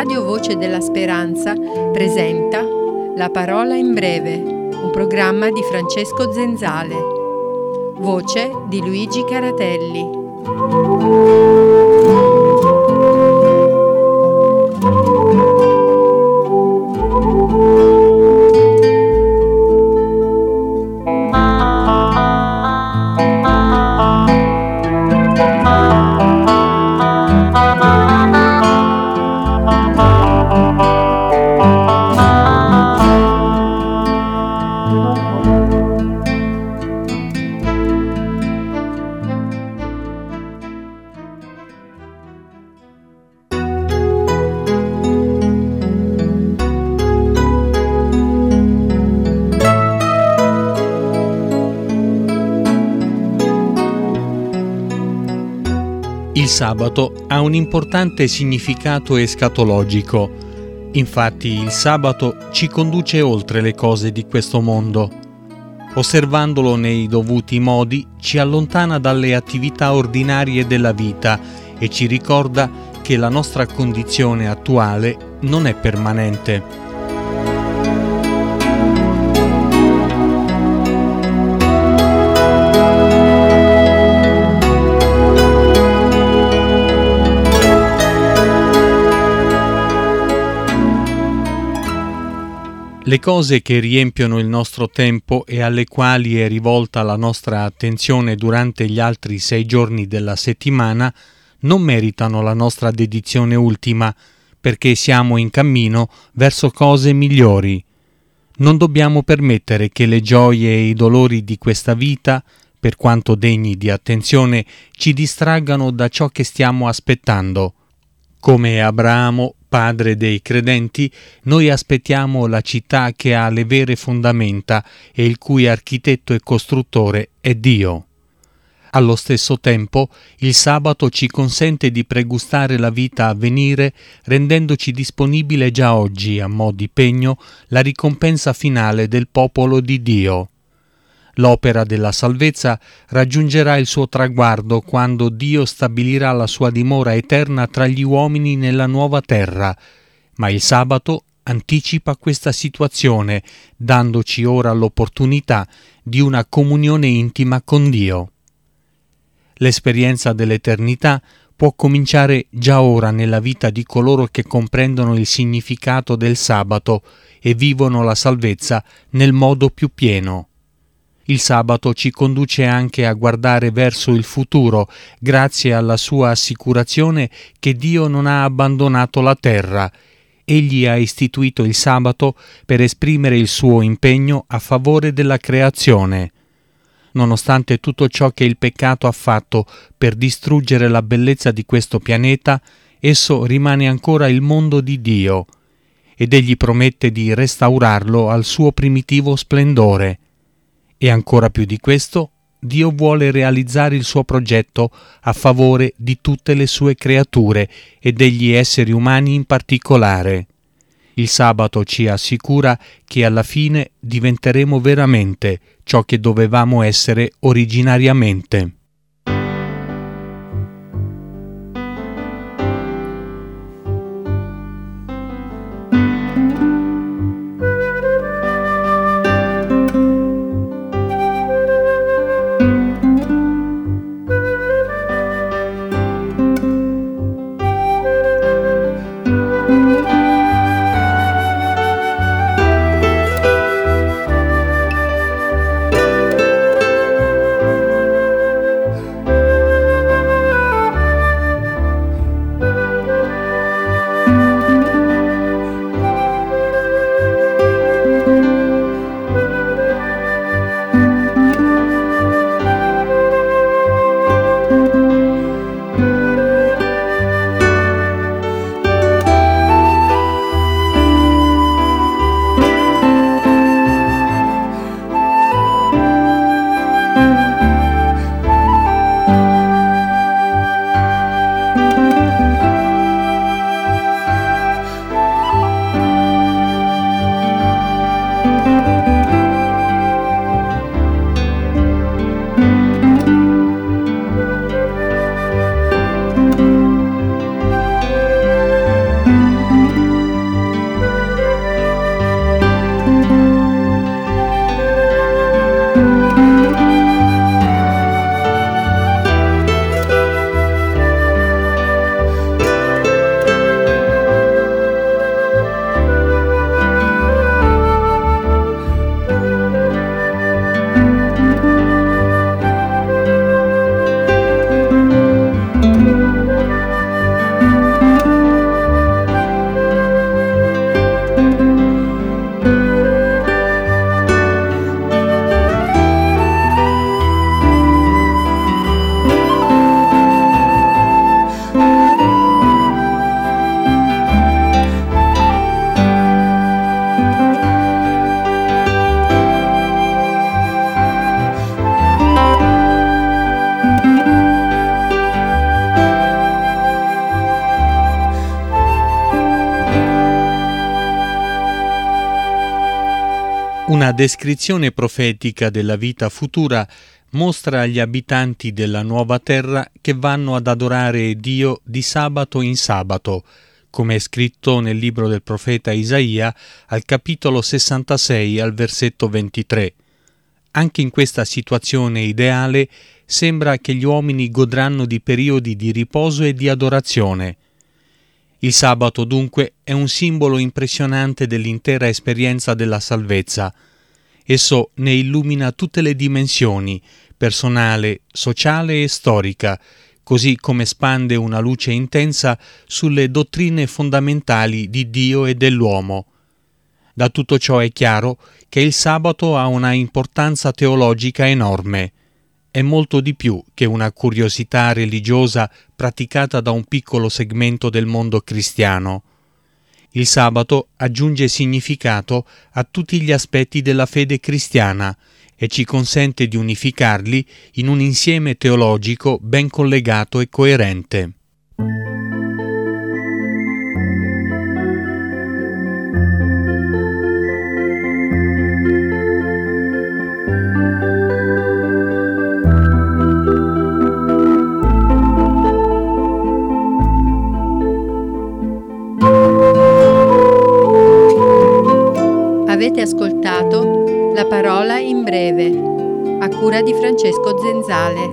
Radio Voce della Speranza presenta La Parola in Breve, un programma di Francesco Zenzale. Voce di Luigi Caratelli. Il sabato ha un importante significato escatologico. Infatti il sabato ci conduce oltre le cose di questo mondo. Osservandolo nei dovuti modi ci allontana dalle attività ordinarie della vita e ci ricorda che la nostra condizione attuale non è permanente. Le cose che riempiono il nostro tempo e alle quali è rivolta la nostra attenzione durante gli altri 6 giorni della settimana non meritano la nostra dedizione ultima, perché siamo in cammino verso cose migliori. Non dobbiamo permettere che le gioie e i dolori di questa vita, per quanto degni di attenzione, ci distraggano da ciò che stiamo aspettando. Come Abramo, padre dei credenti, noi aspettiamo la città che ha le vere fondamenta e il cui architetto e costruttore è Dio. Allo stesso tempo, il sabato ci consente di pregustare la vita a venire, rendendoci disponibile già oggi, a mo' di pegno, la ricompensa finale del popolo di Dio. L'opera della salvezza raggiungerà il suo traguardo quando Dio stabilirà la sua dimora eterna tra gli uomini nella nuova terra, ma il sabato anticipa questa situazione, dandoci ora l'opportunità di una comunione intima con Dio. L'esperienza dell'eternità può cominciare già ora nella vita di coloro che comprendono il significato del sabato e vivono la salvezza nel modo più pieno. Il sabato ci conduce anche a guardare verso il futuro, grazie alla sua assicurazione che Dio non ha abbandonato la terra. Egli ha istituito il sabato per esprimere il suo impegno a favore della creazione. Nonostante tutto ciò che il peccato ha fatto per distruggere la bellezza di questo pianeta, esso rimane ancora il mondo di Dio, ed egli promette di restaurarlo al suo primitivo splendore. E ancora più di questo, Dio vuole realizzare il suo progetto a favore di tutte le sue creature e degli esseri umani in particolare. Il sabato ci assicura che alla fine diventeremo veramente ciò che dovevamo essere originariamente. Una descrizione profetica della vita futura mostra agli abitanti della nuova terra che vanno ad adorare Dio di sabato in sabato, come è scritto nel libro del profeta Isaia al capitolo 66 al versetto 23. Anche in questa situazione ideale sembra che gli uomini godranno di periodi di riposo e di adorazione. Il sabato dunque è un simbolo impressionante dell'intera esperienza della salvezza. Esso ne illumina tutte le dimensioni, personale, sociale e storica, così come spande una luce intensa sulle dottrine fondamentali di Dio e dell'uomo. Da tutto ciò è chiaro che il sabato ha una importanza teologica enorme. È molto di più che una curiosità religiosa praticata da un piccolo segmento del mondo cristiano. Il sabato aggiunge significato a tutti gli aspetti della fede cristiana e ci consente di unificarli in un insieme teologico ben collegato e coerente. Avete ascoltato La parola in breve, a cura di Francesco Zenzale.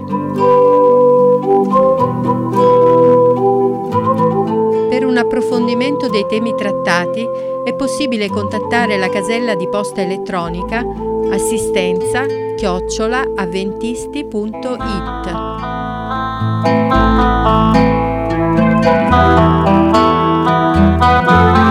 Per un approfondimento dei temi trattati è possibile contattare la casella di posta elettronica assistenza@avventisti.it.